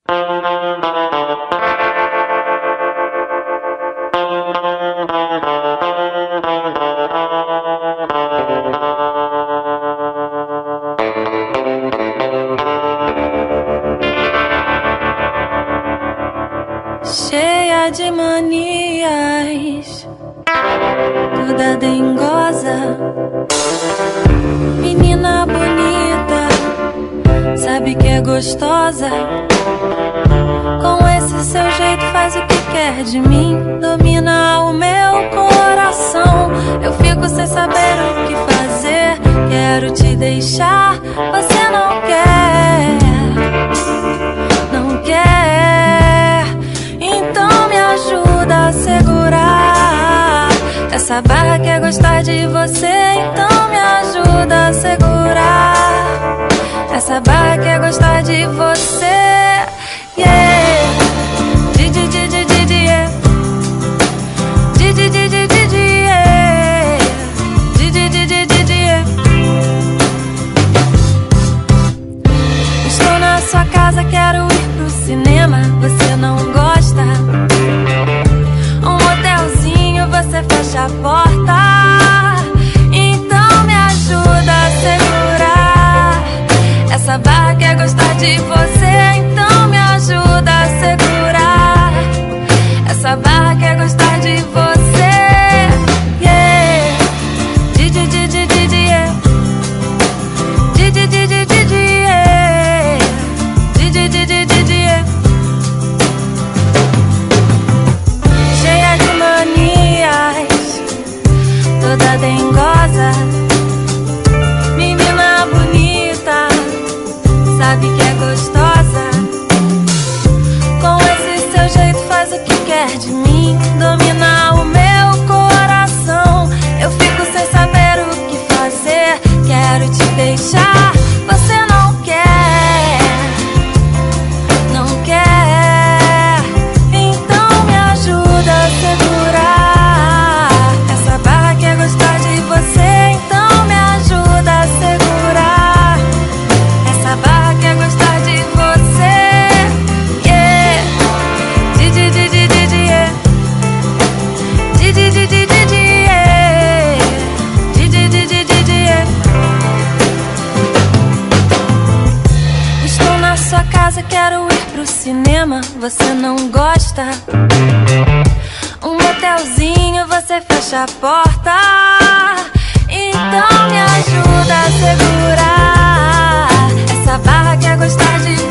Cheia de manias, toda dengosa, menina bonita, sabe que é gostosa. Com esse seu jeito faz o que quer de mim, domina o meu coração. Eu fico sem saber o que fazer, quero te deixar, você não quer, não quer. Então me ajuda a segurar essa barra que é gostar de você. Então me ajuda a segurar essa barra que é gostar de você. Yeah. Di di di di di di yeah. Di di di di di di yeah. Di di di di di di yeah. Estou na sua casa, quero ir pro cinema, você não gosta. Um hotelzinho, você fecha a porta. Então me ajuda a segurar essa barra que é gostar de você. Então me ajuda a segurar essa barra que é gostar de você. Yeah. Di di di di di di yeah. Di di di di di di yeah. Di di di di di di yeah. Cheia de manias, toda dengosa, menina bonita, sabe que é gostosa. Com esse seu jeito faz o que quer de mim, domina o meu coração. Eu fico sem saber o que fazer, quero te deixar, você não quer, não quer. Então me ajuda a segurar essa barra que é gostar de você. Então me ajuda a segurar essa barra que é gostar de você. Yeah. Di di di di di di yeah. Di di di di di di yeah. Di di di di di di yeah. Estou na sua casa, quero ir pro cinema, você não gosta. Um motelzinho, você fecha a porta. Então me ajuda a segurar essa barra que é gostar de